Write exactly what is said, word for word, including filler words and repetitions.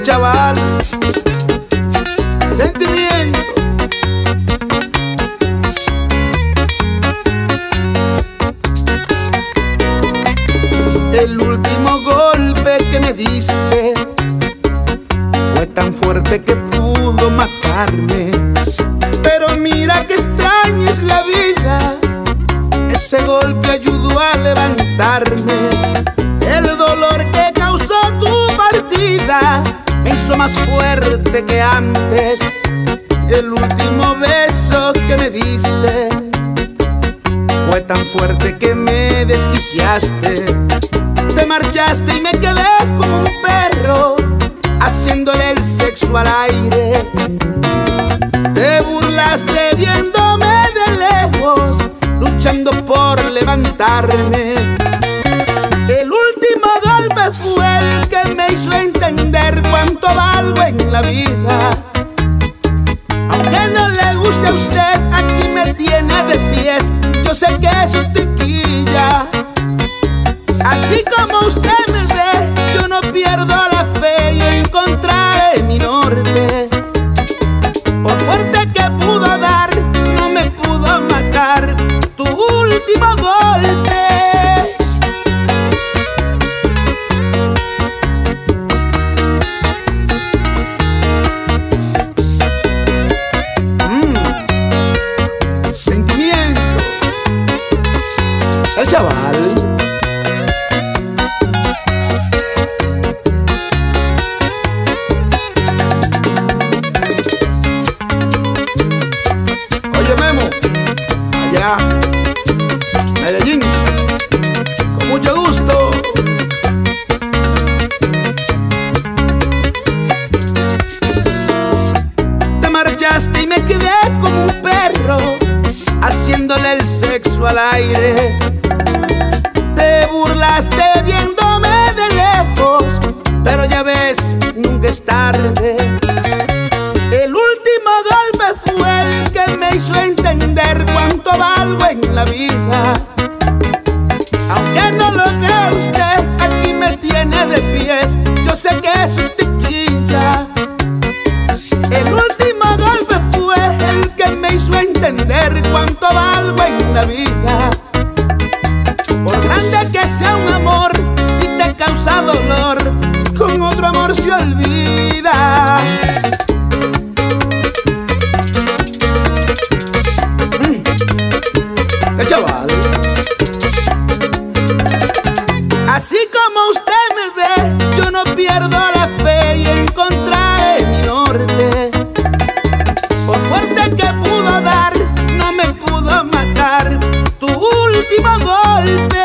chaval, sentimiento. El último golpe que me diste fue tan fuerte que pudo matarme. Pero mira que extraña es la vida, ese golpe ayudó a levantarme. El dolor que causó tu partida me hizo más fuerte que antes. El último beso que me diste fue tan fuerte que me desquiciaste. Te marchaste y me quedé como un perro haciéndole el sexo al aire. Te burlaste viéndome de lejos, luchando por levantarme. El último golpe fue el que me hizo entender cuánto valgo en la vida. Aunque no le guste a usted, aquí me tiene de pies. Yo sé que es un tiquilla. Así como usted me ve, yo no pierdo la fe y encontraré mi norte. Por fuerte que pudo dar, no me pudo matar tu último golpe. Mm. Sentimiento. El chaval. Allá, Medellín, con mucho gusto. Te marchaste y me quedé como un perro haciéndole el sexo al aire. Te burlaste viéndome de lejos, pero ya ves, nunca es tarde. El último golpe fue el que me hizo entender cuánto valgo en la vida. Aunque no lo crea usted, aquí me tiene de pies. Yo sé que es un tiquilla. El último golpe fue el que me hizo entender cuánto valgo en la vida. Por grande que sea un amor, si te causa dolor, con otro amor se olvida. El chaval. Así como usted me ve, yo no pierdo la fe y encontraré mi norte. Por fuerte que pudo dar, no me pudo matar tu último golpe.